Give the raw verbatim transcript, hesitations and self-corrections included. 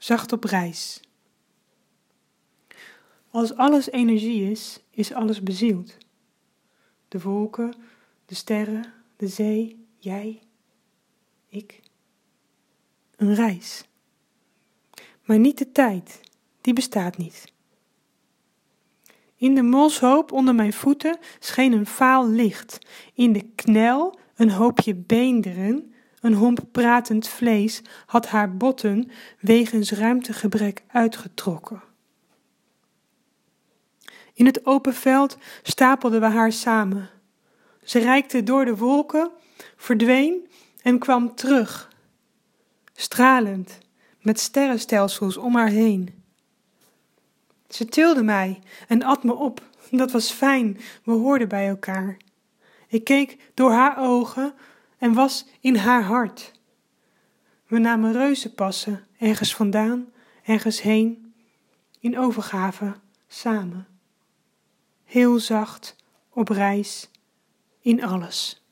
zacht op reis. Als alles energie is, is alles bezield. De wolken, de sterren, de zee, jij, ik. Een reis. Maar niet de tijd, die bestaat niet. In de molshoop onder mijn voeten scheen een vaal licht. In de knel een hoopje beenderen, een homp pratend vlees had haar botten wegens ruimtegebrek uitgetrokken. In het open veld stapelden we haar samen. Ze reikte door de wolken, verdween en kwam terug. Stralend, met sterrenstelsels om haar heen. Ze tilde mij en at me op. Dat was fijn, we hoorden bij elkaar. Ik keek door haar ogen en was in haar hart. We namen reuzenpassen, ergens vandaan, ergens heen, in overgave, samen. Heel zacht, op reis, in alles.